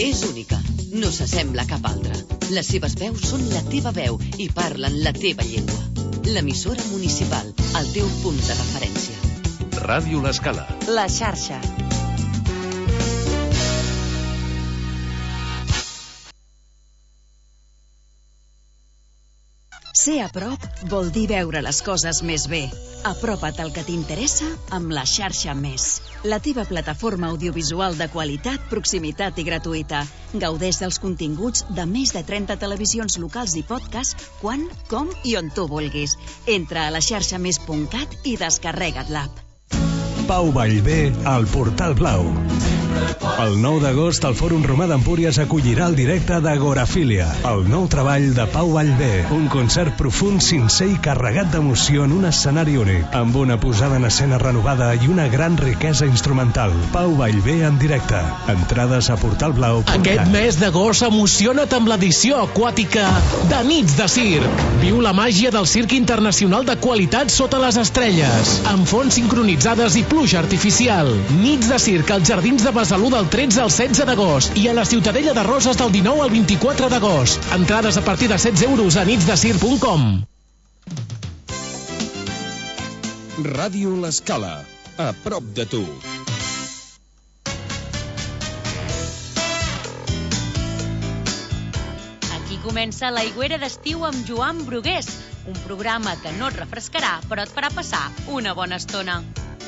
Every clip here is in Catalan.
És única, no s'assembla a cap altra. Les seves veus són la teva veu i parlen la teva llengua. L'emissora municipal, el teu punt de referència. Ràdio L'Escala. La xarxa. Ser a prop vol dir veure les coses més bé. Apropa't al que t'interessa amb la xarxa Més. La teva plataforma audiovisual de qualitat, proximitat i gratuïta. Gaudeix dels continguts de més de 30 televisions locals i podcast quan, com i on tu vulguis. Entra a laxarxamés.cat i descarrega't l'app. Pau Vallvé al Portal Blau. El 9 d'agost el Fòrum Romà d'Empúries acollirà el directe d'Agorafília, el nou treball de Pau Vallvé. Un concert profund, sincer i carregat d'emoció en un escenari únic, amb una posada en escena renovada i una gran riquesa instrumental. Pau Vallvé en directe. Entrades a portalblau.cat. Aquest mes d'agost emociona't amb l'edició aquàtica de Nits de Circ. Viu la màgia del circ internacional de qualitat sota les estrelles, amb fonts sincronitzades i pluja artificial. Nits de Circ als Jardins de Besalú del 13 al 16 d'agost i a la Ciutadella de Roses del 19 al 24 d'agost. Entrades a partir de 16 euros a nitsdecirc.com. Ràdio L'Escala, a prop de tu. Aquí comença l'Aigüera d'estiu amb Joan Brugués, un programa que no et refrescarà, però et farà passar una bona estona.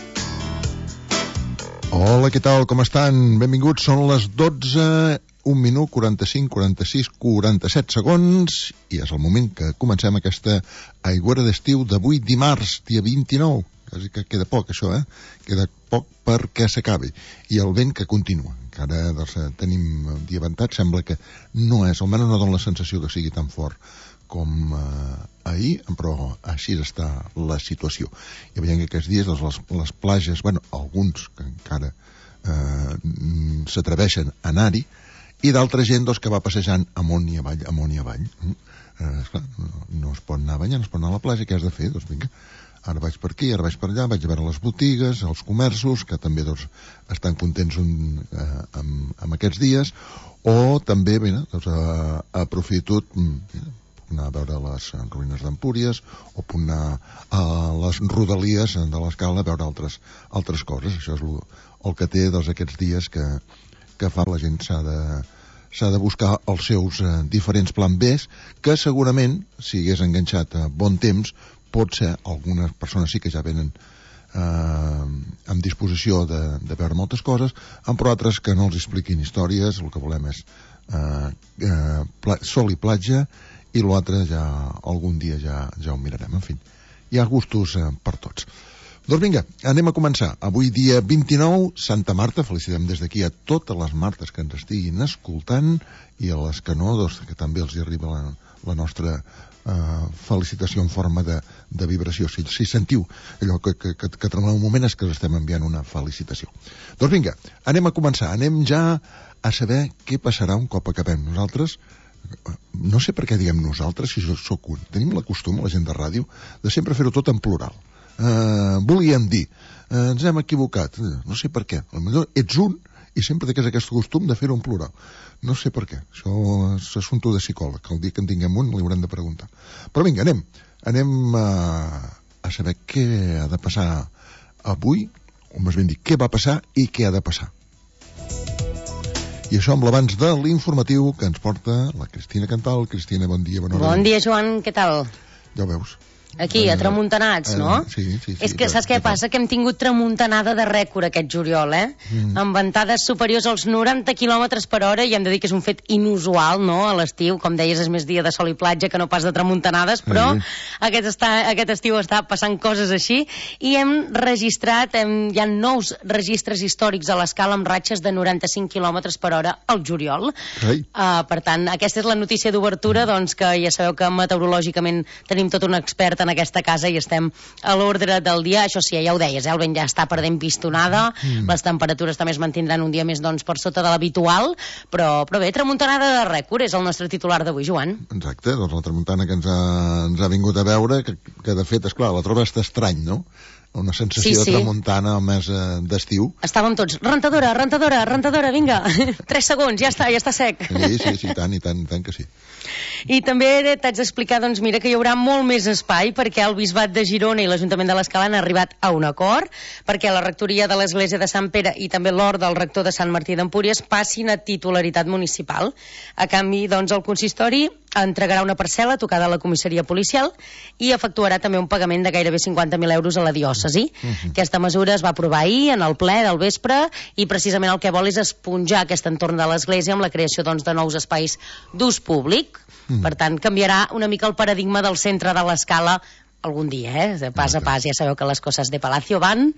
Hola, què tal? Com estan? Benvinguts. Són les 12, 1 minut, 45, 46, 47 segons i és el moment que comencem aquesta aigüera d'estiu d'avui dimarts, dia 29. Quasi que queda poc, això, Queda poc perquè s'acabi. I el vent que continua. Encara tenim dia ventat, sembla que no és, almenys no dona la sensació que sigui tan fort com ahir, però així està la situació. I veiem que aquests dies les platges, alguns que encara s'atreveixen a anar-hi, i d'altra gent que va passejant amunt i avall, esclar, no es pot anar a banyar, no es pot anar a la platja, què has de fer? Doncs vinga, ara vaig per aquí, ara vaig per allà, vaig a veure les botigues, els comerços, que també estan contents amb aquests dies, o també aprofito anar a veure les ruïnes d'Empúries o puc anar a les rodalies de l'Escala a veure altres coses. Això és el que té aquests dies que fa la gent. S'ha de buscar els seus diferents plans B, que segurament, si hagués enganxat a bon temps, potser algunes persones sí que ja venen amb disposició de veure moltes coses, però altres que no els expliquin històries. El que volem és sol i platja, i l'altre ja algun dia ja ho mirarem. En fi, hi ha gustos per tots. Doncs vinga, anem a començar. Avui dia 29, Santa Marta. Felicitem des d'aquí a totes les Martes que ens estiguin escoltant i a les que no, que també els hi arriba la nostra felicitació en forma de vibració. Si sentiu allò que tremoleu un moment és que us estem enviant una felicitació. Doncs vinga, anem a començar. Anem ja a saber què passarà un cop acabem. Nosaltres, no sé per què diguem nosaltres, si jo sóc un. Tenim la costum, la gent de ràdio, de sempre fer-ho tot en plural. Volíem dir, ens hem equivocat, no sé per què. Potser ets un i sempre té aquest costum de fer-ho en plural. No sé per què. Això és assumpte de psicòleg. El dia que en tinguem un li haurem de preguntar. Però vinga, anem a saber què ha de passar avui, o més ben dit, què va passar i què ha de passar. I això amb l'abans de l'informatiu que ens porta la Cristina Cantal. Cristina, bon dia, bona hora. Bon dia, Joan, què tal? Ja ho veus. Aquí, atramuntanats, no? Sí. És que saps què passa? Que hem tingut tramuntanada de rècord aquest juliol, amb ventades superiors als 90 km per hora, i hem de dir que és un fet inusual, no?, a l'estiu. Com deies, és més dia de sol i platja que no pas de tramuntanades, però aquest estiu està passant coses així, i hem registrat, hi ha nous registres històrics a l'Escala amb ratxes de 95 km per hora al juliol. Per tant, aquesta és la notícia d'obertura, doncs, que ja sabeu que meteorològicament tenim tot un expert en aquesta casa i estem a l'ordre del dia. Això sí, ja ho deies, el vent ja està perdent pistonada, les temperatures també es mantindran un dia més per sota de l'habitual, però bé, tramuntanada de rècord és el nostre titular d'avui, Joan. Exacte, doncs la tramuntana que ens ha vingut a veure, que de fet, esclar, la troba està estrany, no? una sensació de tramuntana al mes d'estiu. Estàvem tots, rentadora, vinga, 3 segons, ja està sec. Sí, i tant que sí. I també t'haig d'explicar, doncs mira, que hi haurà molt més espai perquè el Bisbat de Girona i l'Ajuntament de l'Escala han arribat a un acord perquè la rectoria de l'Església de Sant Pere i també l'hort del rector de Sant Martí d'Empúries passin a titularitat municipal. A canvi, doncs, el consistori entregarà una parcel·la tocada a la comissaria policial i efectuarà també un pagament de gairebé 50.000 euros a la diòcesi. Aquesta mesura es va aprovar ahir en el ple del vespre i precisament el que vol és esponjar aquest entorn de l'església amb la creació, doncs, de nous espais d'ús públic. Per tant, canviarà una mica el paradigma del centre de l'Escala algun dia, de pas a pas. Ja sabeu que les coses de Palacio van...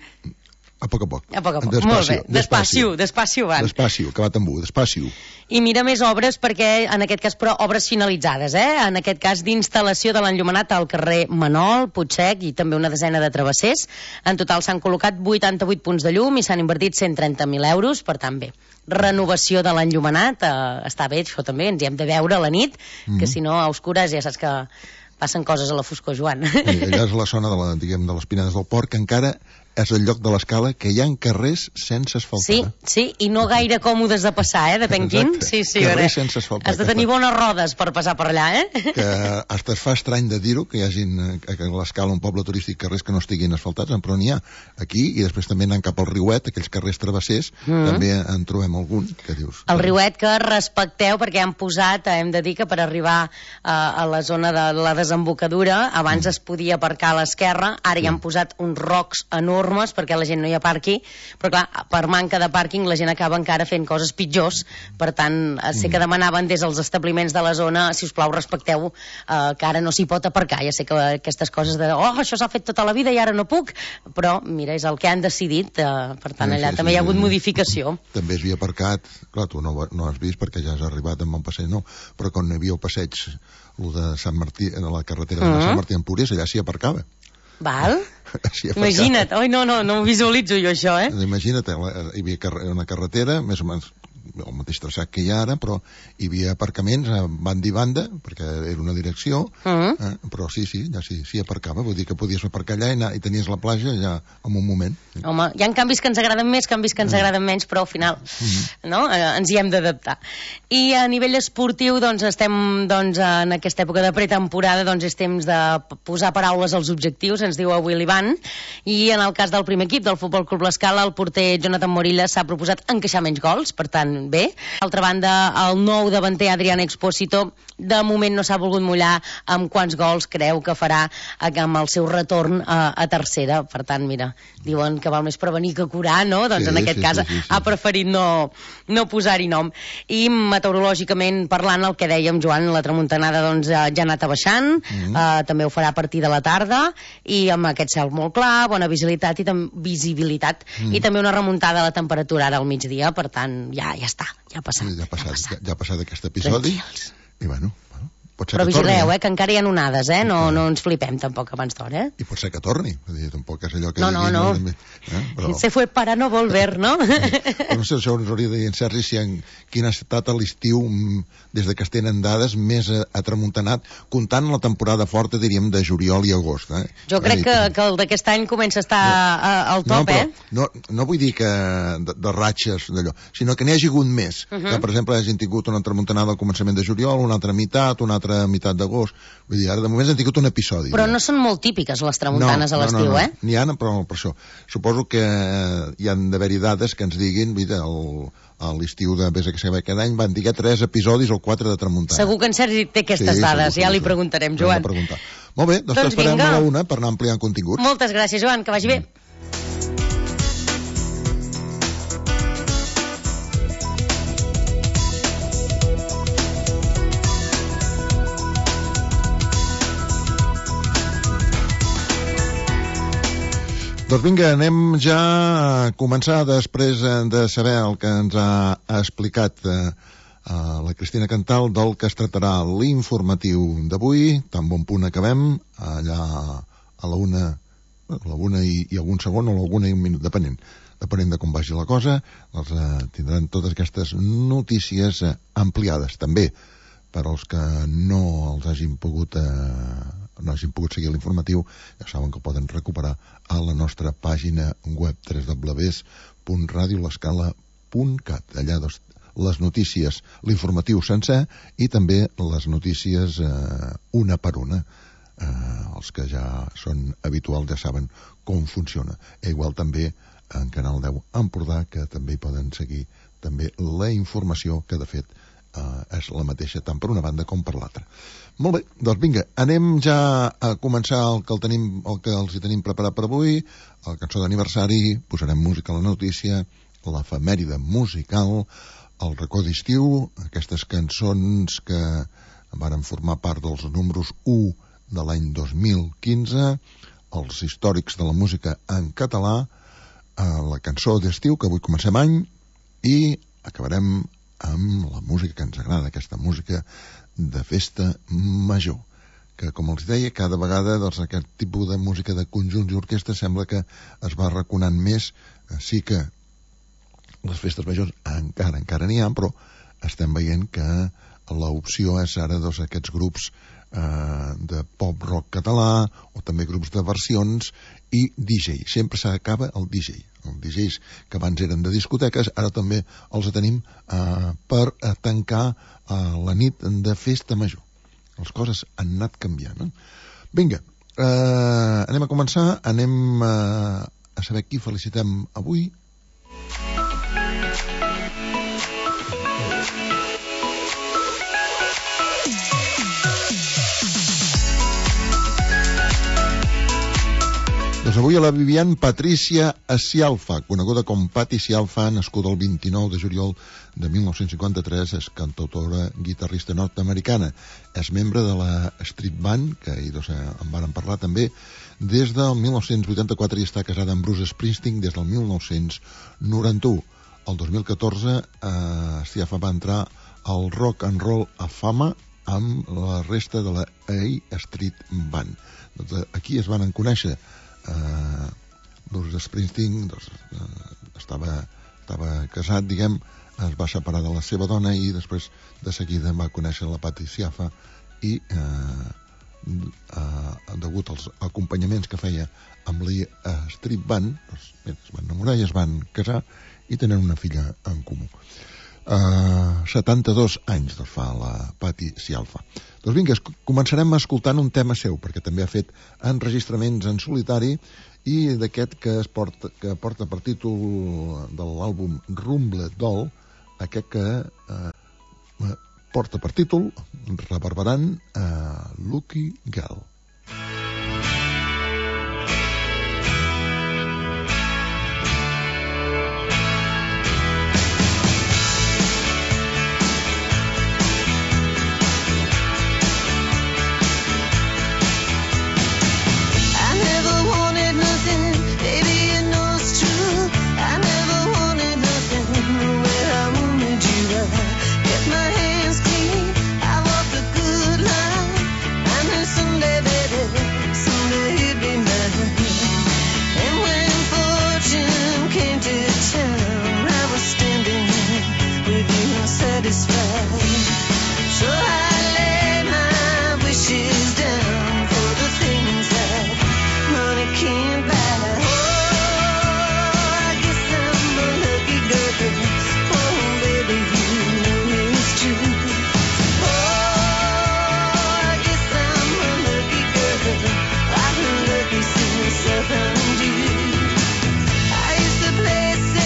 A poc a poc. Molt bé. Despacio van. Despacio, que va tambú, despacio. I mira més obres perquè, en aquest cas, però obres finalitzades, En aquest cas, d'instal·lació de l'enllumenat al carrer Manol, Puigsec i també una desena de travessers. En total s'han col·locat 88 punts de llum i s'han invertit 130.000 euros, per tant, bé. Renovació de l'enllumenat, està bé, això també, ens hi hem de veure a la nit, que si no, a oscures ja saps que passen coses a la foscor, Joan. Allà és la zona de les Pinedes del Port, que encara és el lloc de l'Escala que hi ha carrers sense asfaltar. Sí, i no gaire còmodes de passar, depèn quin. Sí, carrers sense asfaltar. Has de tenir bones rodes per passar per allà, Que hasta es fa estrany de dir-ho, que hi hagin a l'Escala, un poble turístic, carrers que no estiguin asfaltats, però n'hi ha aquí, i després també anant cap al Riuet, aquells carrers travessers, també en trobem algun, que dius... El Riuet que respecteu, perquè han posat, hem de dir que per arribar a la zona de la desembocadura, abans es podia aparcar a l'esquerra, ara hi han posat uns rocs enormes perquè la gent no hi aparqui, però clar, per manca de pàrquing la gent acaba encara fent coses pitjors. Per tant, sé que demanaven des dels establiments de la zona, si us plau respecteu que ara no s'hi pot aparcar. Ja sé que aquestes coses de això s'ha fet tota la vida i ara no puc, però mira, és el que han decidit, per tant allà també hi ha hagut modificació. També es havia aparcat, clar, tu no has vist perquè ja has arribat amb el passeig, no, però quan hi havia el passeig de Sant Martí, a la carretera de Sant Martí d'Empúries, allà s'hi aparcava. Val? Imagina't, no ho visualitzo jo això, Imagina't, hi havia una carretera més o menys el mateix traçat que hi ha ara, però hi havia aparcaments a banda i banda, perquè era una direcció, però sí, ja s'hi aparcava, vull dir que podies aparcar allà i tenies la platja ja en un moment. Home, hi ha canvis que ens agraden més, canvis que ens agraden menys, però al final ens hi hem d'adaptar. I a nivell esportiu, doncs estem en aquesta època de pretemporada, doncs és temps de posar paraules als objectius, ens diu avui l'Ivan, i en el cas del primer equip del Futbol Club L'Escala, el porter Jonathan Morilla s'ha proposat encaixar menys gols, per tant, bé. D'altra banda, el nou davanter Adrián Expósito de moment no s'ha volgut mullar amb quants gols creu que farà amb el seu retorn a tercera. Per tant, mira, diuen que val més prevenir que curar, no? Doncs en aquest cas ha preferit no posar-hi nom. I meteorològicament parlant, el que dèiem, Joan, la tramuntanada ja ha anat baixant, també ho farà a partir de la tarda, i amb aquest cel molt clar, bona visibilitat i també una remuntada de la temperatura ara al migdia, per tant, ja està, ja ha passat. Ja ha passat aquest episodi. Tranquils. I bueno, pot ser però que torni. vigileu, que encara hi ha onades, no ens flipem tampoc abans d'hora. I pot ser que torni. Tampoc és allò que... No. Però... Se fue para no volver, no? Però no sé, això ens hauria de dir en Sergi quin ha estat l'estiu des que es tenen dades més atramuntanat, comptant la temporada forta, diríem, de juliol i agost. Jo crec que el d'aquest any comença a estar al top, No vull dir que de ratxes d'allò, sinó que n'hi hagi hagut més. Que, per exemple, hagin tingut una tramuntanada al començament de juliol, una altra meitat d'agost. Vull dir, ara de moment han tingut un episodi. Però no són molt típiques les tramuntanes a l'estiu, N'hi ha, però per això. Suposo que hi han d'haver-hi dades que ens diguin, a l'estiu de cada any van dir 3 episodis o 4 de tramuntana. Segur que en Sergi té aquestes dades, ja li preguntarem, Joan. Molt bé, doncs t'esperem a la 1 per anar ampliant continguts. Moltes gràcies, Joan, que vagi bé. Doncs vinga, anem ja a començar després de saber el que ens ha explicat la Cristina Cantal del que es tractarà l'informatiu d'avui, tan bon punt acabem, allà a la 1 i algun segon o a la 1 i un minut, depenent de com vagi la cosa, tindran totes aquestes notícies ampliades, també per als que no els hagin pogut no hagin pogut seguir l'informatiu, ja saben que el poden recuperar a la nostra pàgina web www.radiolescala.cat. Allà les notícies, l'informatiu sencer i també les notícies una per una. Els que ja són habituals ja saben com funciona. Igual també en Canal 10 Empordà, que també hi poden seguir també la informació, que de fet és la mateixa tant per una banda com per l'altra. Molt bé, doncs vinga, anem ja a començar el que els hi tenim preparat per avui, la cançó d'aniversari, posarem música a la notícia, l'efemèride musical, el racó d'estiu, aquestes cançons que varen formar part dels números 1 de l'any 2015, els històrics de la música en català, la cançó d'estiu, que avui comencem any, i acabarem amb la música que ens agrada, aquesta música de festa major, que, com els deia, cada vegada doncs, aquest tipus de música de conjunts i orquestres sembla que es va arraconant més. Sí que les festes majors encara n'hi ha, però estem veient que l'opció és ara doncs, aquests grups de pop-rock català o també grups de versions i DJ. Sempre s'acaba el DJ. Els DJs que abans eren de discoteques ara també els tenim per tancar la nit de festa major. Les coses han anat canviant. Vinga, anem a començar, anem a saber qui felicitem avui. Doncs avui a la Vivian Patricia Scialfa, coneguda com Patti Scialfa, nascuda el 29 de juliol de 1953, és cantautora, guitarrista nord-americana. És membre de la Street Band, que ahir en vàrem parlar també, des del 1984 i està casada amb Bruce Springsteen des del 1991. El 2014 Scialfa va entrar al Rock and Roll a Fama amb la resta de la A Street Band. Doncs aquí es van conèixer. Bruce Springsteen estava casat, diguem, es va separar de la seva dona i després de seguida va conèixer la Patti Scialfa i degut als acompanyaments que feia amb la Street Band es van enamorar i es van casar i tenen una filla en comú. 72 anys fa la Patti Scialfa. Doncs vinga, començarem escoltant un tema seu, perquè també ha fet enregistraments en solitari i d'aquest que porta per títol de l'àlbum Rumble Doll, aquest que porta per títol Reverberant Lucky Girl.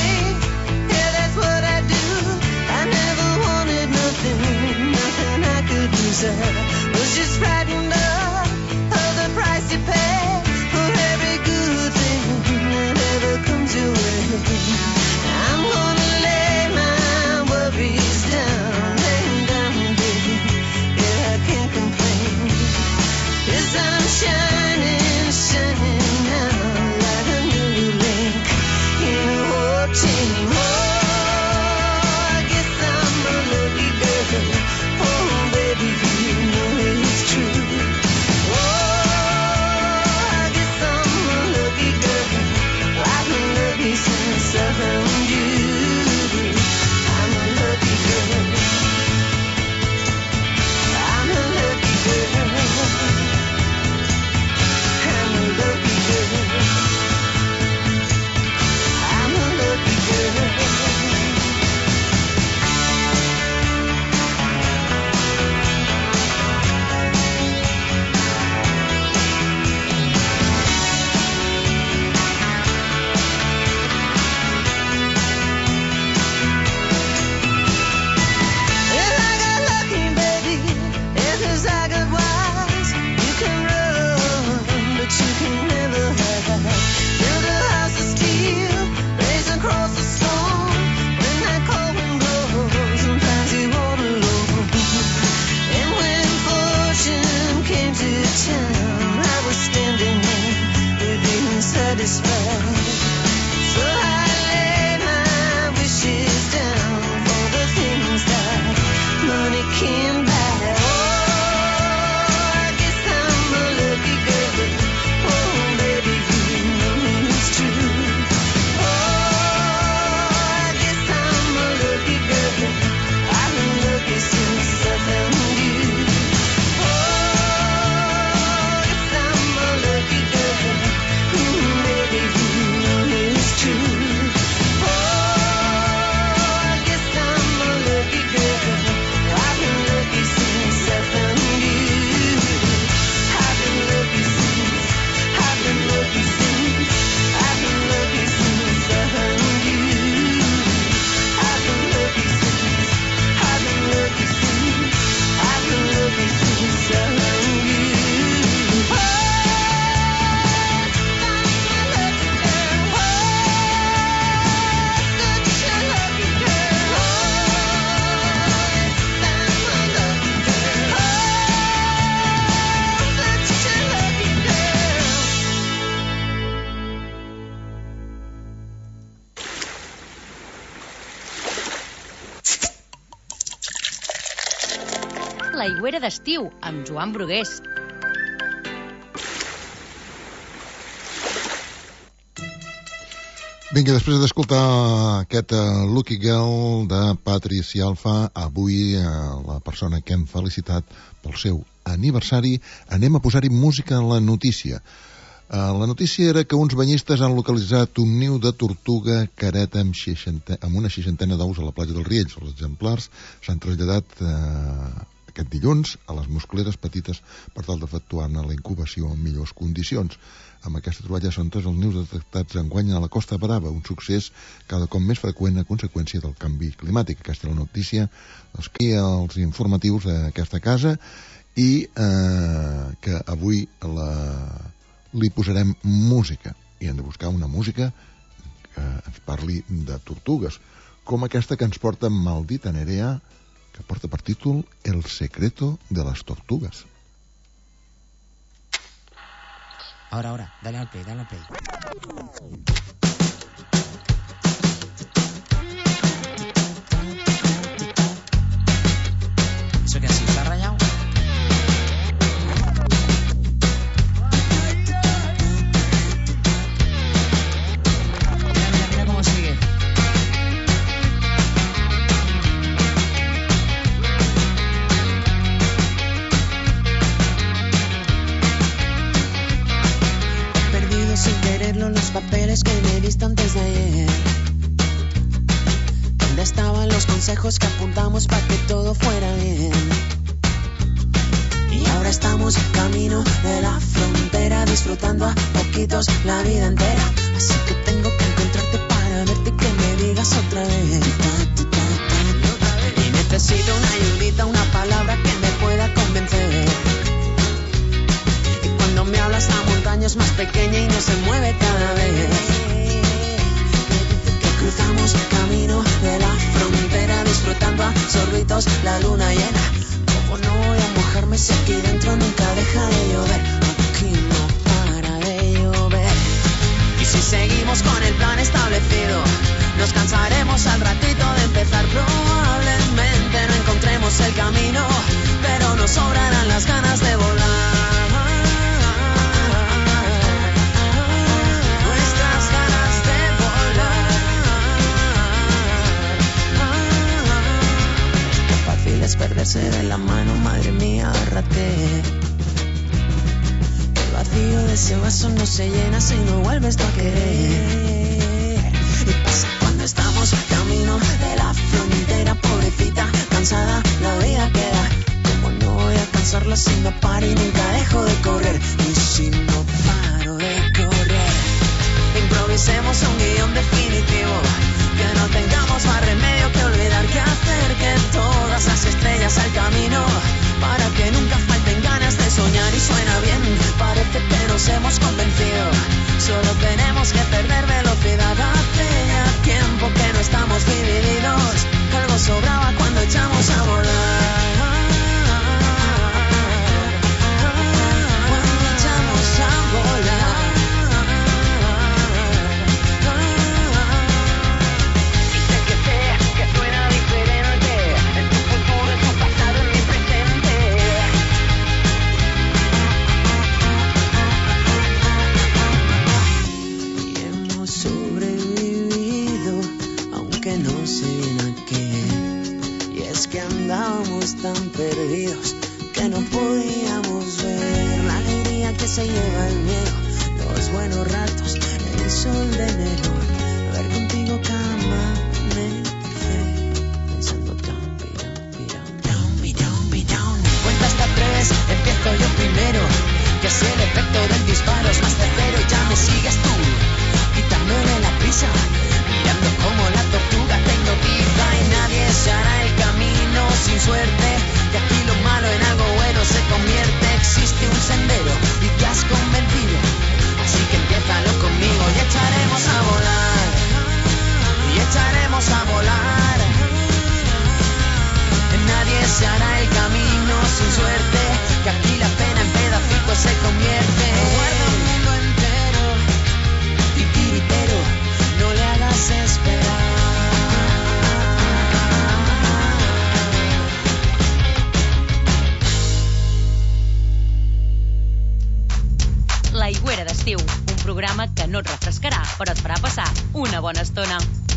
I could looking back. Oh, I guess I'm a lucky girl. Oh, baby, you know it's true. Oh, I guess I'm a lucky girl. I've been lucky since I found you. Oh, I guess I'm a lucky girl. Baby, you know it's true. L'aigüera d'estiu, amb Joan Brugués. Vinga, després d'escoltar aquest Lucky Girl de Patricia Alfa, avui la persona que hem felicitat pel seu aniversari, anem a posar-hi música a la notícia. La notícia era que uns banyistes han localitzat un niu de tortuga careta amb una seixantena d'ous a la platja dels Riells. Els exemplars s'han traslladat aquest dilluns a les muscleres petites per tal d'efectuar-ne la incubació en millors condicions. Amb aquesta troballa són 3 els nius detectats enguany a la Costa Brava, un succés cada cop més freqüent a conseqüència del canvi climàtic. Aquesta és la notícia els informatius d'aquesta casa i que avui li posarem música i hem de buscar una música que ens parli de tortugues, com aquesta que ens porta Maldita Nerea, que porta per títol El secreto de las tortugas. Ahora, dale al play. ¿Eso qué así? ¿Está rayado? Mira cómo sigue. Sin quererlo los papeles que me diste antes de ayer. ¿Dónde estaban los consejos que apuntamos para que todo fuera bien? Y ahora estamos camino de la frontera, disfrutando a poquitos la vida entera. Así que tengo que encontrarte para verte y que me digas otra vez. Y necesito una ayudita, una palabra que me pueda convencer. Me hablas, la montaña es más pequeña y no se mueve cada vez que cruzamos camino de la frontera, disfrutando a sorbitos la luna llena. ¿Cómo no voy a mojarme si aquí dentro nunca deja de llover? Aquí no para de llover. Y si seguimos con el plan establecido, nos cansaremos al ratito de empezar. Probablemente no encontremos el camino, pero nos sobrarán las ganas de volar. Es perderse de la mano, madre mía, agárrate. El vacío de ese vaso no se llena si no vuelves tú a querer. Y pasa cuando estamos camino de la frontera, pobrecita, cansada, la vida queda. Como no voy a cansarla si no paro y nunca dejo de correr. Y si no paro de correr, improvisemos un guión definitivo, que no tengamos más remedio que olvidar qué hacer, que todas las estrellas al camino, para que nunca falten ganas de soñar. Y suena bien, parece que nos hemos convencido, solo tenemos que perder velocidad. Hace ya tiempo que no estamos divididos, algo sobraba cuando echamos a volar. Cuando echamos a volar. Y sé que suena diferente, en tu futuro es un pasado en mi tan perdidos que no podíamos ver la alegría que se lleva el miedo, los buenos ratos, el sol de enero, ver contigo cama, pensando cuenta hasta 3, empiezo yo primero, que si el efecto del disparo es más de cero, ya me sigues tú, quitándole la prisa, mirando como la tortuga te hipnotiza y nadie se hará el camino sin suerte, que aquí lo malo en algo bueno se convierte, existe un sendero y te has convencido, así que empiézalo conmigo y echaremos a volar, y echaremos a volar. Nadie se hará el camino sin suerte, que aquí la pena en pedacitos se convierte. Guarda el mundo entero, titiritero, no le hagas esperar. L'Aigüera d'estiu, un programa que no et refrescarà, però et farà passar una bona estona.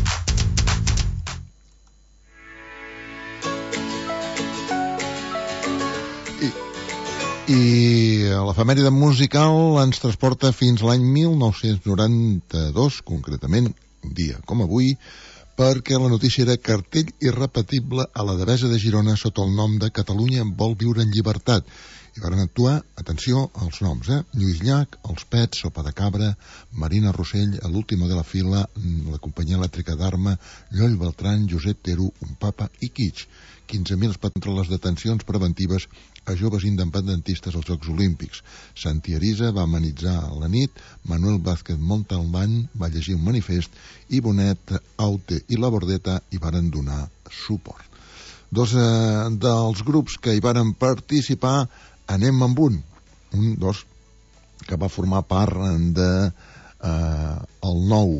I l'efemèride musical ens transporta fins l'any 1992, concretament un dia com avui, perquè la notícia era cartell irrepetible a la Devesa de Girona sota el nom de Catalunya vol viure en llibertat. I van actuar, atenció, als noms, Lluís Llach, Els Pets, Sopa de Cabra, Marina Rossell, l'último de la fila, la companyia elèctrica d'Arma, Lloll Beltran, Josep Teru, Un Papa i Kitsch. 15.000 contra les detencions preventives a joves independentistes als Jocs Olímpics. Santi Arisa va amenitzar la nit, Manuel Vázquez Montalbán va llegir un manifest i Bonet, Aute i La Bordeta hi varen donar suport. Dos dels grups que hi varen participar, anem amb dos que va formar part de el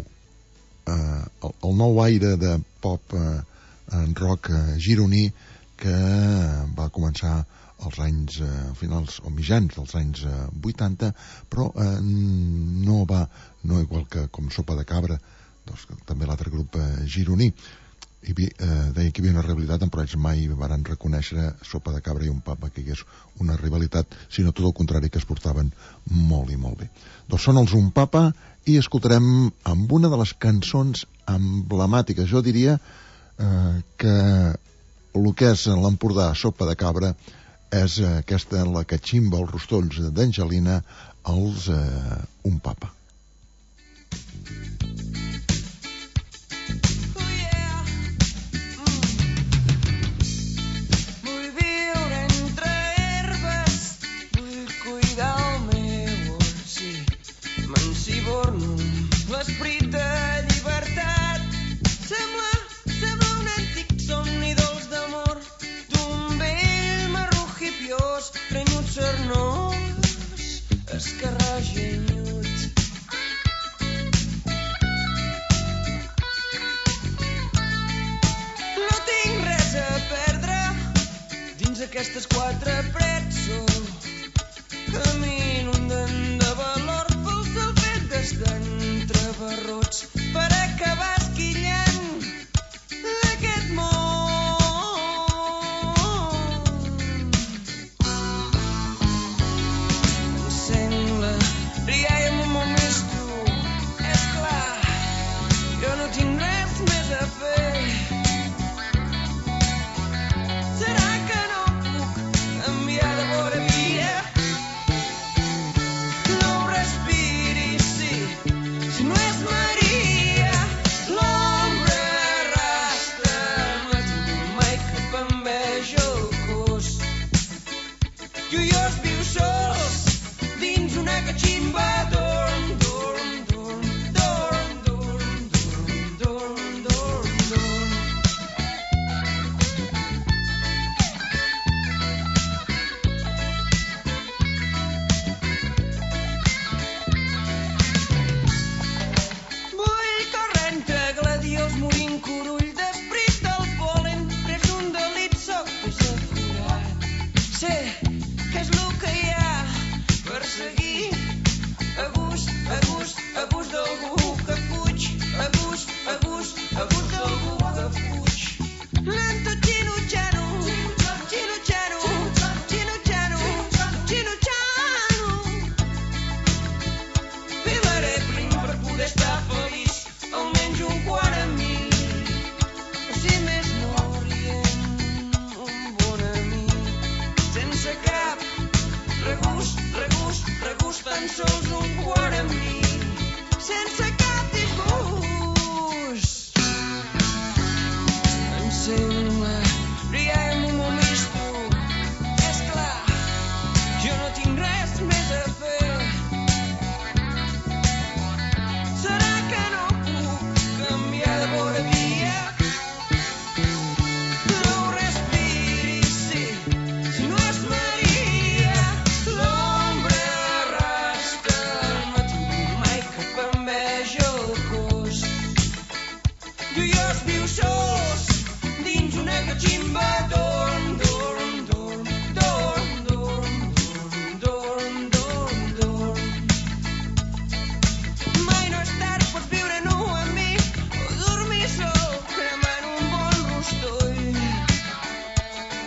nou aire de pop rock gironí que va començar als anys finals o mitjans dels anys 80, però no igual que com Sopa de Cabra, doncs, també l'altre grup gironí. Deia que hi havia una rivalitat, però ells mai van reconèixer Sopa de Cabra i Un Papa que hi hagués una rivalitat, sinó tot el contrari, que es portaven molt i molt bé. Doncs són els Un Papa i escoltarem amb una de les cançons emblemàtiques. Jo diria que el que és l'Empordà Sopa de Cabra és aquesta, la que ximba els rostolls d'Angelina, els Un Papa. L'esperit de llibertat sembla un antic somni dolç d'amor d'un vell marró hipiós, trenyut cernós, escarragenyut. No tinc res a perdre dins aquestes quatre parets, camino de valor pel sol fet d'entre barrots per acabar esquillant d'aquest món. Em sembla brillar i amb un món més dur. És clar, jo no tinc res més a fer. Serà que no puc canviar de vora via? No ho respiris, si no és Maria, l'ombra arrastra, no he tingut mai cap enveja al cos. Es viu sols dins una catximba dorm, dorm, dorm, dorm, dorm, dorm, dorm, dorm, dorm. Vull córrer entre gladiós morint curull d'esprit del pol·len, pres d'un delit soc desaforat. Sé què és lo que hi ha per seguir a gust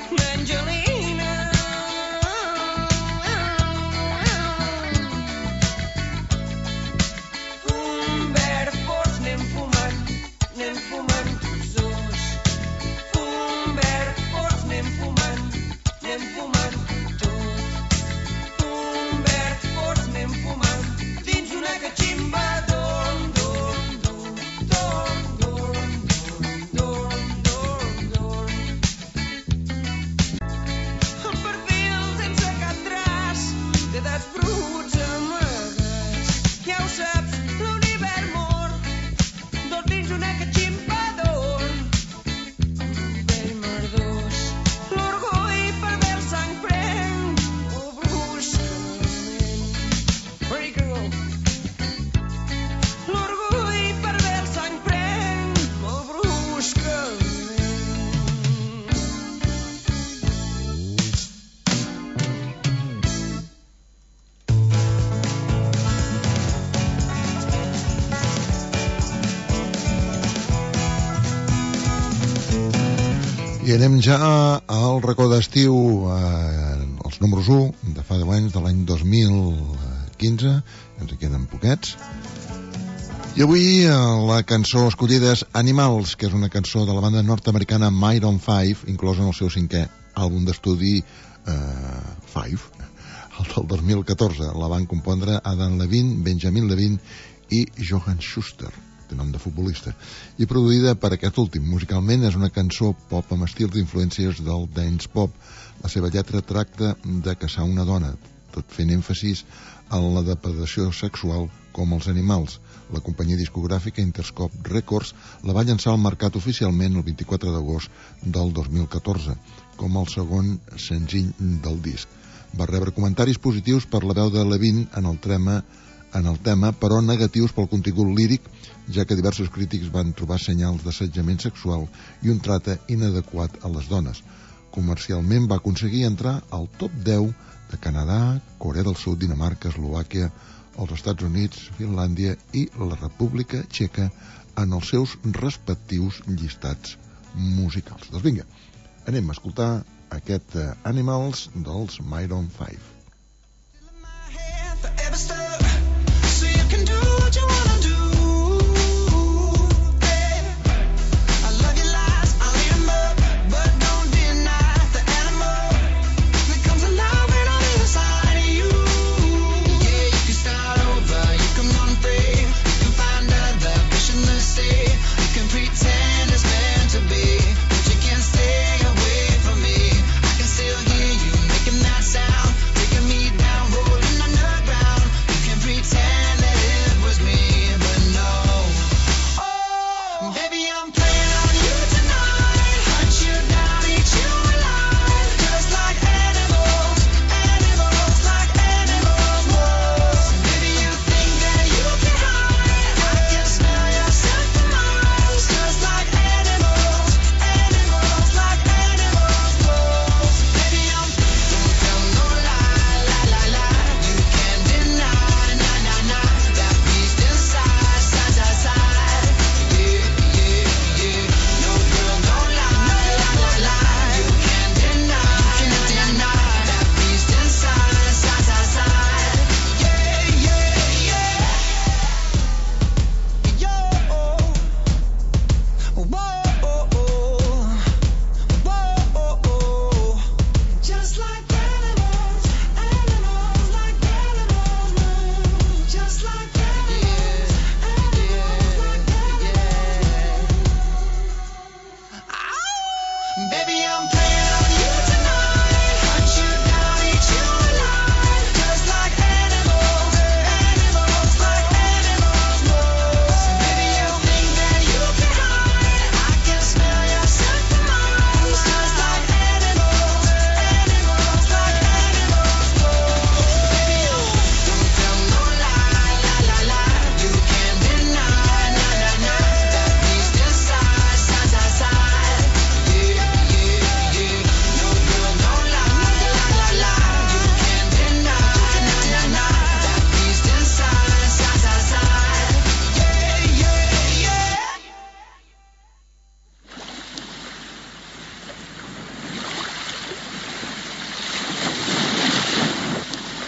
d'Angelina. Un verd fos anem fumant tots dos. Un verd fos anem fumant tot. Un verd fos anem fumant dins una catximba don, don, don, don, don, don, don, don. El perfil sense cap traç, quedats bruts amagats. Ja ho saps, l'univers mor, dos dins una catximba don. Vell merdós, l'orgull per ver el sang pren, o bruscament. Ready to go. L'orgull per ver el sang pren, o bruscament. I anem ja al racó d'estiu, els números 1 de fa 10 anys, de l'any 2015, ens en queden poquets. I avui la cançó escollida és Animals, que és una cançó de la banda nord-americana Maroon 5, inclosa en el seu 5è àlbum d'estudi 5, el del 2014. La van compondre Adam Levine, Benjamin Levine i Johann Schuster, de nom de futbolista, i produïda per aquest últim. Musicalment és una cançó pop amb estils d'influències del dance pop. La seva lletra tracta de caçar una dona, tot fent èmfasis en la depredació sexual com els animals. La companyia discogràfica Interscope Records la va llançar al mercat oficialment el 24 d'agost del 2014, com el segon senzill del disc. Va rebre comentaris positius per la veu de Levine en el tema, però negatius pel contingut líric, ja que diversos crítics van trobar senyals d'assetjament sexual i un tracte inadequat a les dones. Comercialment va aconseguir entrar al top 10 de Canadà, Corea del Sud, Dinamarca, Eslovàquia, els Estats Units, Finlàndia i la República Txeca en els seus respectius llistats musicals. Doncs vinga, anem a escoltar aquest Animals dels Maroon 5. Taking that sound, taking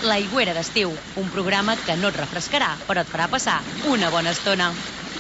L'Aigüera d'Estiu, un programa que no et refrescarà, però et farà passar una bona estona.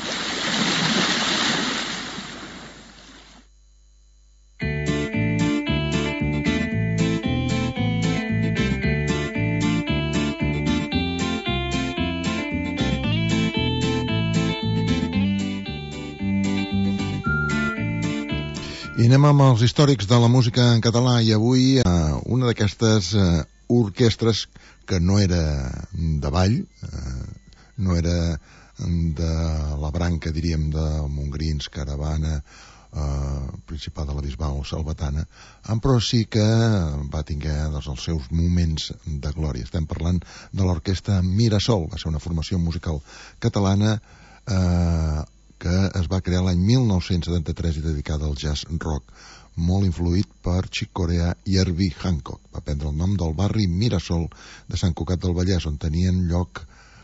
I anem amb els històrics de la música en català i avui una d'aquestes orquestres que no era de ball, no era de la branca, diríem, de Montgrins, Caravana, Principat de la Bisbal o Salvatana, però sí que va tenir els seus moments de glòria. Estem parlant de l'orquestra Mirasol, va ser una formació musical catalana que es va crear l'any 1973 i dedicada al jazz rock, molt influït per Chick Corea i Herbie Hancock. Va prendre el nom del barri Mirasol de Sant Cugat del Vallès, on tenien lloc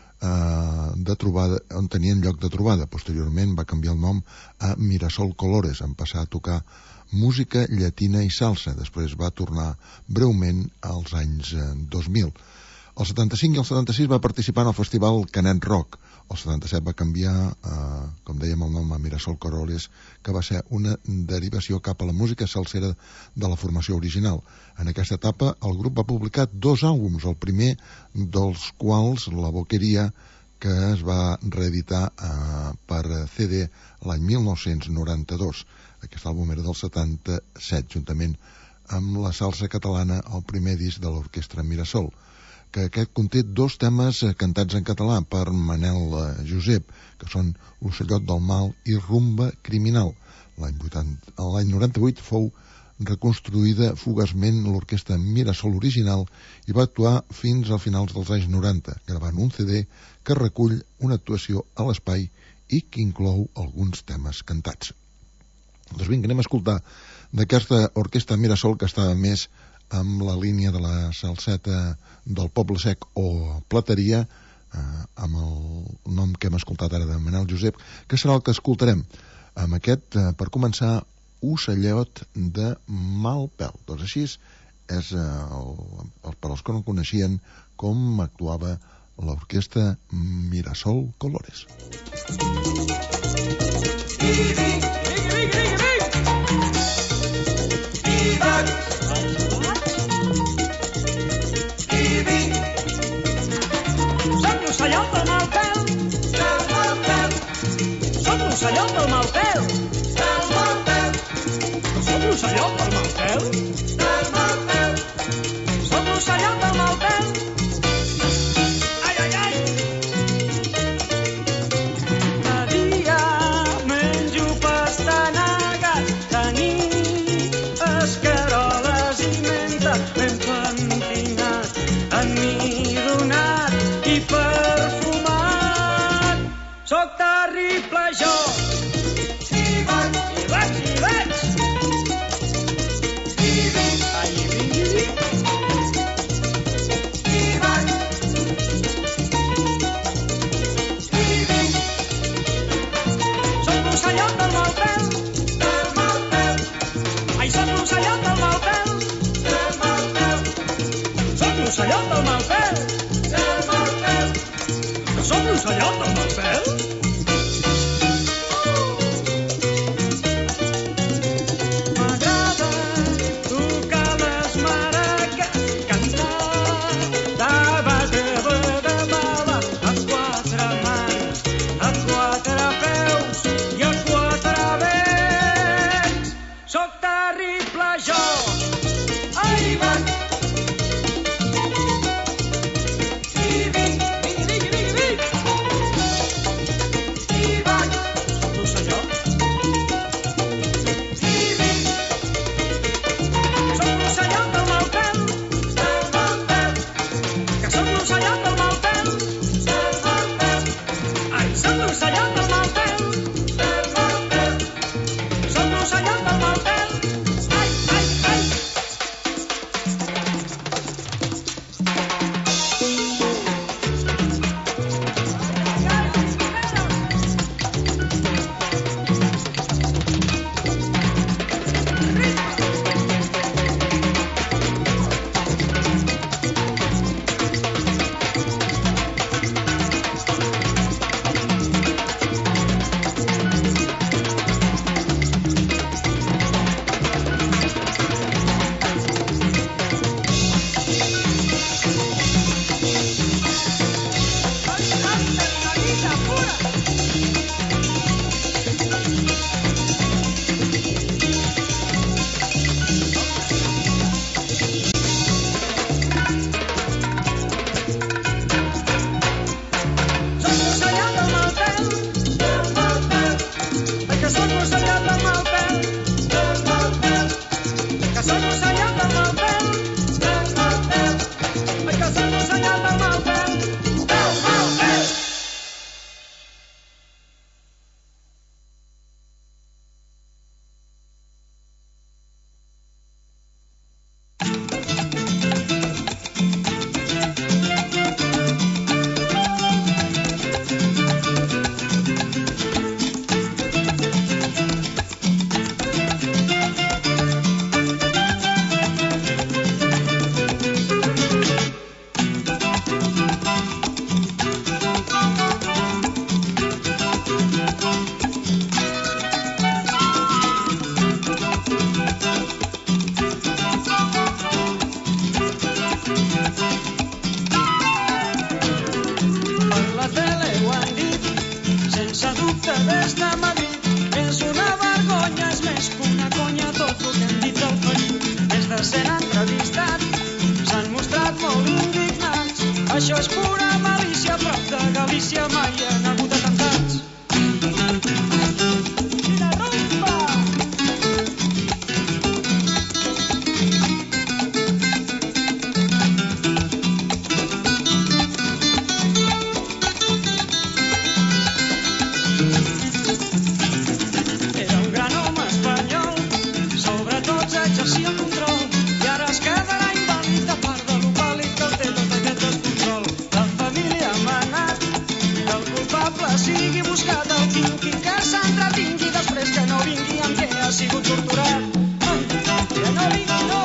de trobada. Posteriorment va canviar el nom a Mirasol Colores, en passar a tocar música llatina i salsa. Després va tornar breument als anys 2000. El 75 i el 76 va participar en el festival Canet Rock. El 77 va canviar, com dèiem, el nom a Mirasol Colores, que va ser una derivació cap a la música salsera de la formació original. En aquesta etapa, el grup va publicar 2 àlbums, el primer dels quals, La Boqueria, que es va reeditar per CD l'any 1992. Aquest àlbum era del 77, juntament amb la salsa catalana, el primer disc de l'orquestra Mirasol, que aquest conté 2 temes cantats en català per Manel Josep, que són L'Ocellot del Mal i Rumba Criminal. L'any 98 fou reconstruïda fugaçment l'orquestra Mirasol original i va actuar fins a finals dels anys 90, gravant un CD que recull una actuació a l'espai i que inclou alguns temes cantats. Doncs vinga, anem a escoltar d'aquesta orquestra Mirasol, que estava més amb la línia de la salseta del Poble Sec o Plateria, amb el nom que hem escoltat ara de Manel Josep, que serà el que escoltarem. Amb aquest, per començar, Ocellot de mal pèl. Doncs així és, per als que no coneixien, com actuava l'orquestra Mirasol Colores. L'ocellot del mal pèl, soc l'ocellot del mal pèl, soc l'ocellot del mal pèl, soc l'ocellot del mal pèl, ai, ai, ai. De dia menjo pastanagues, de nit escaroles i menta, ben pentinat, emmidonat i perfumat. Soc terrible jo. I vaig. Ai, vinc. I vaig. Soc l'ocellot del mal pèl. Ai, soc l'ocellot del mal pèl. Soc l'ocellot del mal pèl. Soc l'ocellot del mal pèl. M'agrada tocar les maracas, cantar, de mala, a 4 mans, a 4 peus i a 4 vents. Soc terrible jo. Ai, vaig. I vinc. això és pura malícia, prop de Galícia mai hi ha hagut atemptats. Quina rumba! Era un gran home espanyol, sobre tots exercia el control, i ara es quedarà invàlid a part de l'opàl·lid que el té tot aquest descontrol. La família ha manat que el culpable sigui buscat, el quinqui que s'entretingui després que no vingui amb què ha sigut torturat. Que no vingui, no!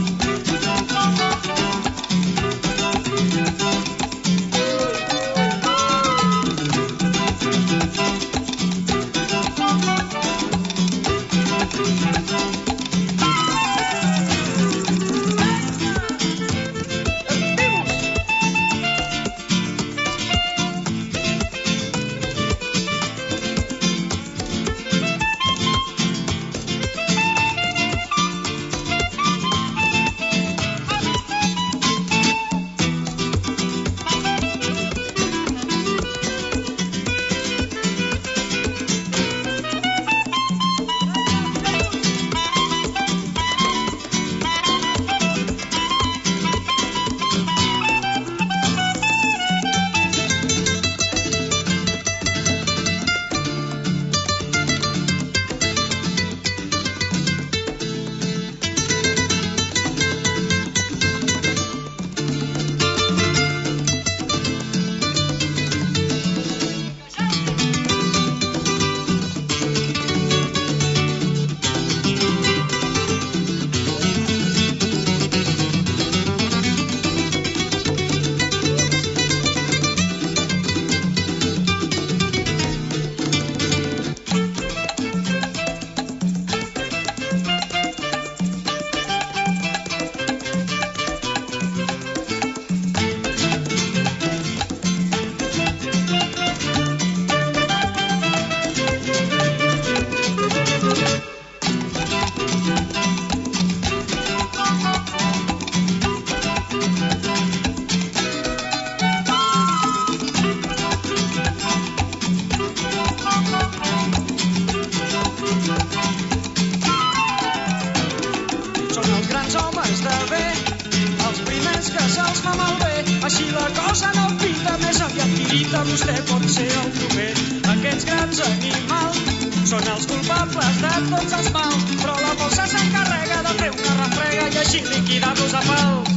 Vostè pot ser el proper. Aquests grans animals són els culpables de tots els mals, però la bossa s'encarrega de fer una refrega i així liquidar-los a pals.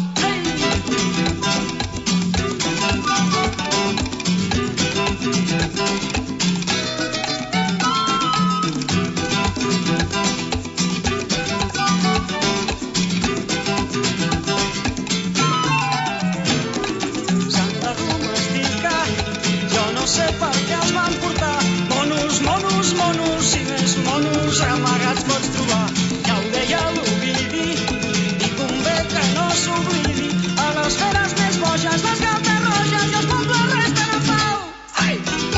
Amagats pots trobar, ja ho deia l'Ovidi, i convé que no s'oblidi, a les feres més boges, les galtes roges i els pobles resten en pau. Ai!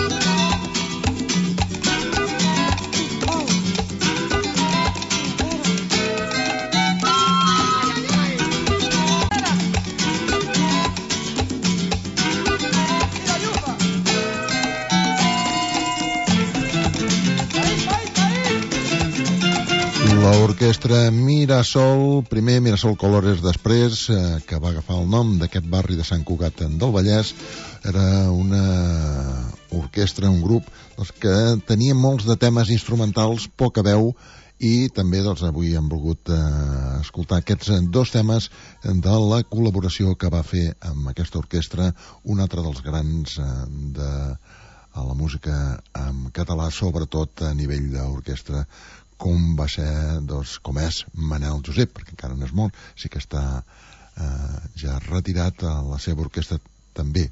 L'orquestra Mirasol, primer Mirasol Colores després, que va agafar el nom d'aquest barri de Sant Cugat del Vallès, era una orquestra, un grup que tenia molts de temes instrumentals, poca veu, i també avui hem volgut escoltar aquests dos temes de la col·laboració que va fer amb aquesta orquestra, un altre dels grans de la música en català, sobretot a nivell d'orquestra, com va ser, com és Manel Josep, perquè encara no és mort, sí que està ja retirat. A la seva orquestra també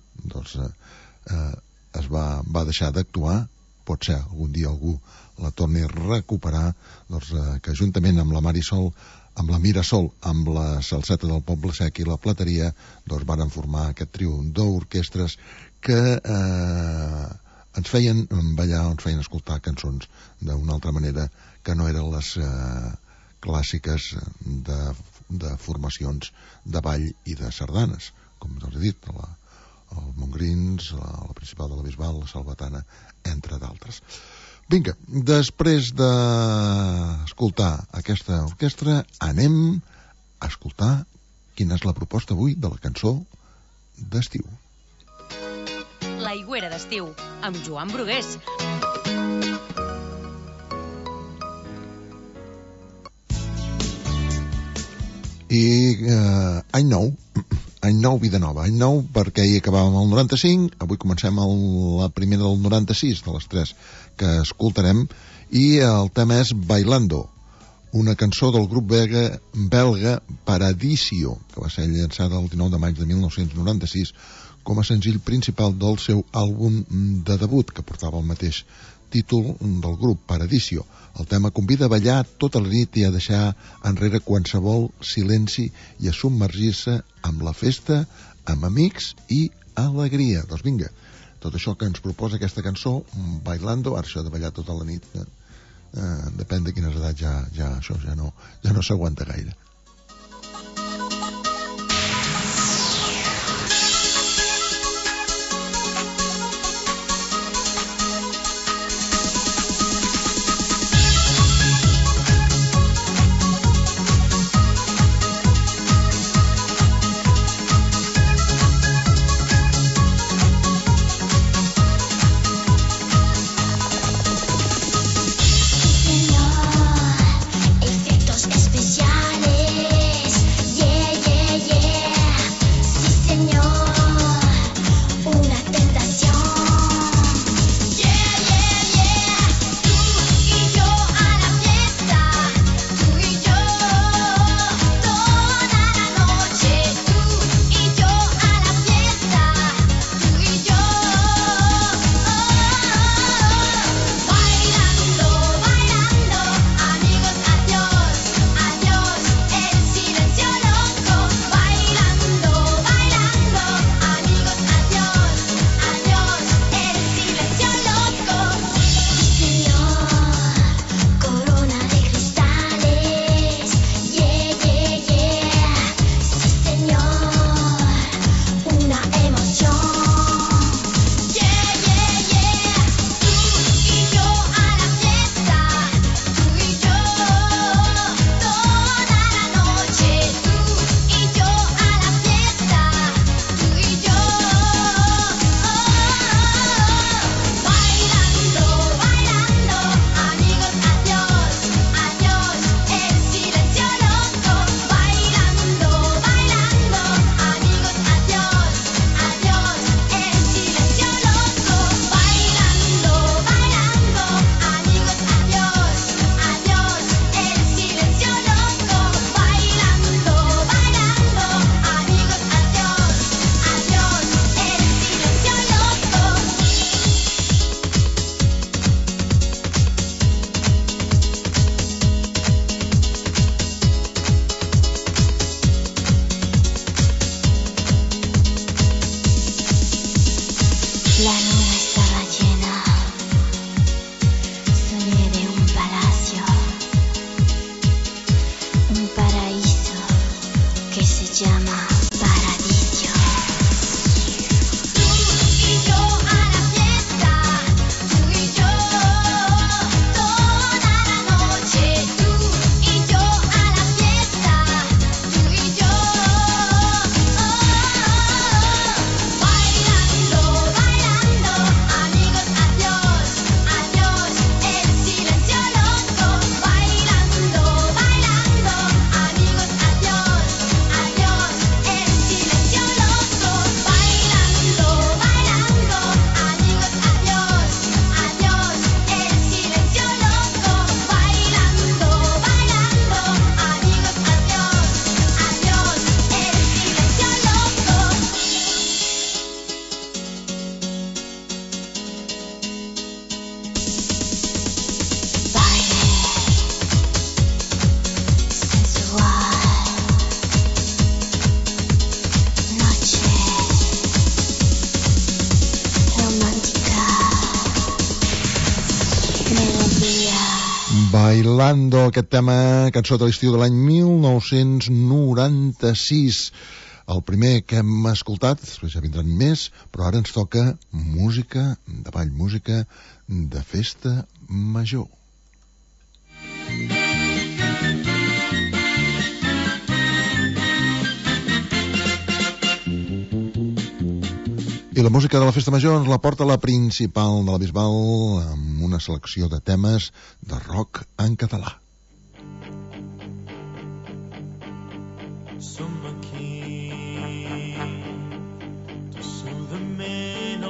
es va deixar d'actuar, pot ser algun dia algú la torni a recuperar, que juntament amb la Mirasol, amb la Salseta del Poble Sec i la Plateria, varen formar aquest trio d'orquestres que ens feien ballar, ens feien escoltar cançons d'una altra manera que no eren les clàssiques de formacions de ball i de sardanes, com us he dit, el Montgrins, la Principal de la Bisbal, la Salvatana, entre d'altres. Vinga, després d'escoltar aquesta orquestra, anem a escoltar quina és la proposta avui de la cançó d'estiu. L'Aigüera d'estiu, amb Joan Brugués. I any nou, vida nova. Any nou perquè ahir acabàvem el 95, avui comencem la primera del 96, de les 3 que escoltarem, i el tema és Bailando, una cançó del grup belga Paradiso, que va ser llançada el 19 de maig de 1996 com a senzill principal del seu àlbum de debut, que portava el mateix títol del grup, Paradiso. El tema convida a ballar tota la nit i a deixar enrere qualsevol silenci i a submergir-se amb la festa, amb amics i alegria. Doncs vinga, tot això que ens proposa aquesta cançó, Bailando, ara això de ballar tota la nit, depèn de quines edats això ja no s'aguanta gaire. Bailando, aquest tema, cançó de l'estiu de l'any 1996. El primer que hem escoltat, després ja vindran més, però ara ens toca música de ball, música de festa major. I la música de la festa major ens la porta la principal de la Bisbal amb una selecció de temes de rock en català. Som aquí, tossudament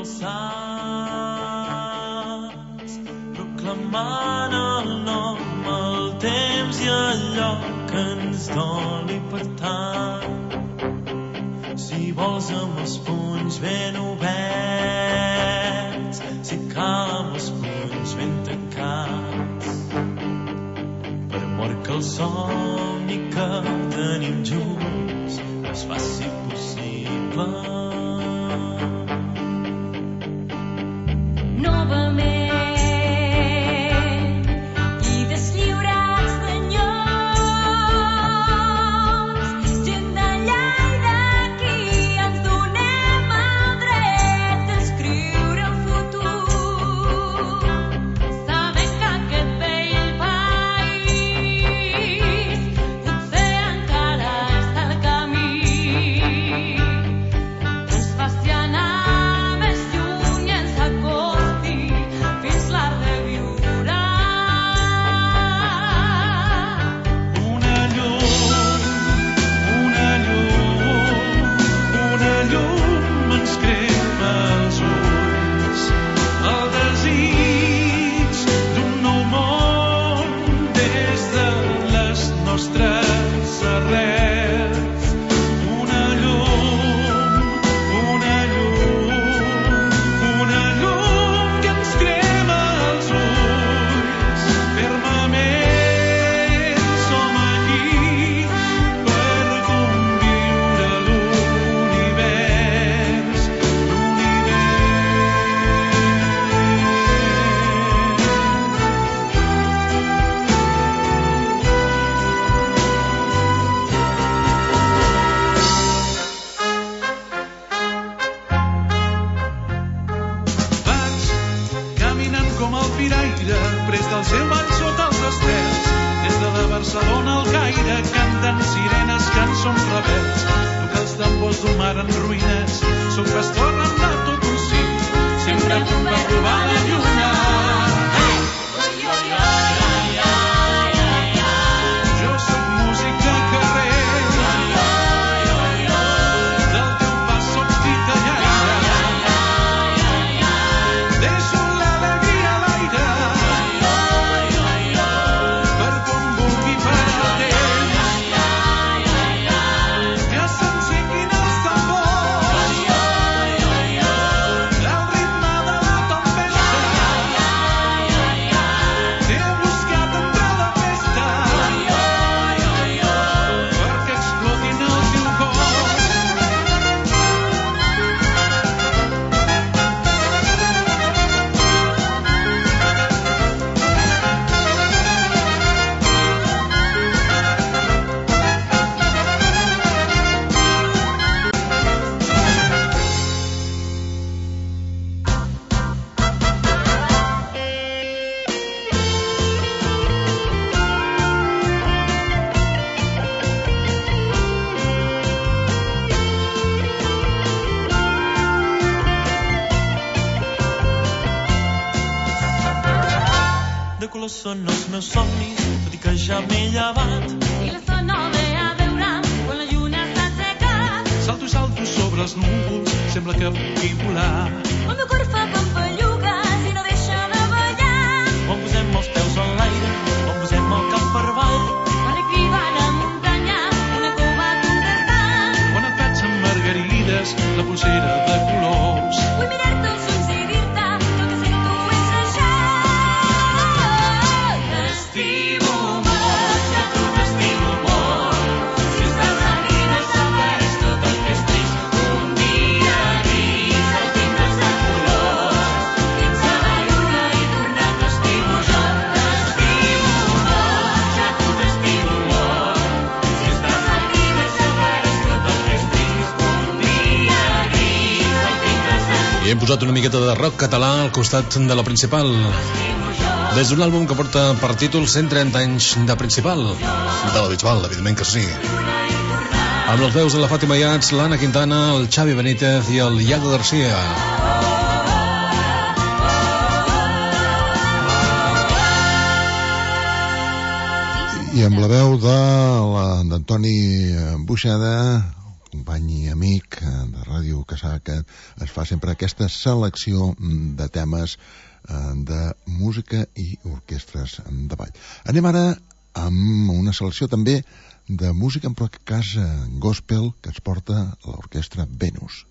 alçats, proclamant el nom, el temps i allò que ens doni per tant. Si vols amb els punys ben oberts, si cal amb els punys ben tancats, per amor que el somni que tenim junts es faci possible. Novament i deslliurats d'enyords, gent d'allà i d'aquí ens donem el dret d'escriure el futur, sabent que aquest vell país potser encara està al camí, ens faci anar més lluny i ens acosti fins la reviurà. Una llum ens crema els ulls, el desig d'un nou món des de les nostres arrels. Una llum que ens crema els ulls, fermament som aquí per conviure l'univers. Vaig caminant com el piraire, pres del seu ball sota els estels, des de la Barcelona al Caire, canten sirenes, cançons rebels. Tu que els tambors d'un mar en ruïnes, són que es tornen de tot un sí, sempre a punt per robar la lluna. Jo soc músic de carrer, del teu pas soc titellaire, deixo l'alegria a l'aire, per com vulgui parar el temps, que s'encenguin els tambors, el ritme de la tempesta, t'he buscat entre la festa, perquè explotin el teu cor. De colors són els meus somnis, tot i que ja m'he llevat. I la zona ve a veure quan la lluna s'ha assecat. Salto i salto sobre els núvols, sembla que pugui volar. El meu cor fa pampallugues i no deixa de ballar. Quan posem els peus en l'aire, quan posem el cap per avall, Quan li crida a la muntanya, una cova contestant. quan et faig amb margarides, la pulsera de colors. Vull mirar-te als ulls i dir-te que el que sento és això. T'estimo molt, que tu t'estimo molt. Si estàs aquí desapareix tot el que és trist. Un dia gris el tindràs de color. I hem posat una miqueta de rock català al costat de la Principal. Des d'un àlbum que porta per títol 130 anys de Principal. De la Bisbal, evidentment que sí. Amb les veus de la Fàtima Yats, l'Anna Quintana, el Xavi Benítez i el Iago García. I amb la veu d'Antoni Buixada, company i amic de Ràdio Caçà, que es fa sempre aquesta selecció de temes de música i orquestres de ball. Anem ara amb una selecció també de música, en aquest cas gospel, que ens porta l'orquestra Venus.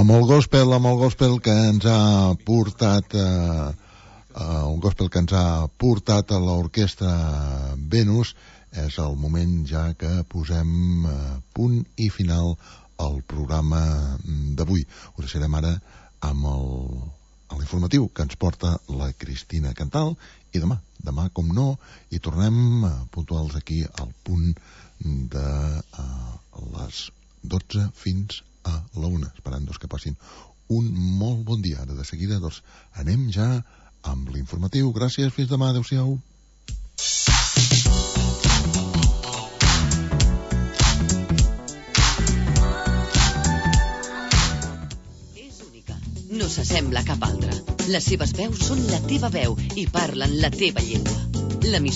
amb el gospel que ens ha portat un gospel que ens ha portat a l'orquestra Venus. És el moment ja que posem punt i final al programa d'avui. Ho deixarem ara amb l'informatiu que ens porta la Cristina Cantal, i demà, com no, hi tornem puntuals aquí al punt de les 12 fins a la 1, esperant que passin un molt bon dia. Ara de seguida anem ja amb l'informatiu. Gràcies, fins demà, adeu-siau. No s'assembla a cap altra. Les seves veus són la teva veu i parlen la teva llengua.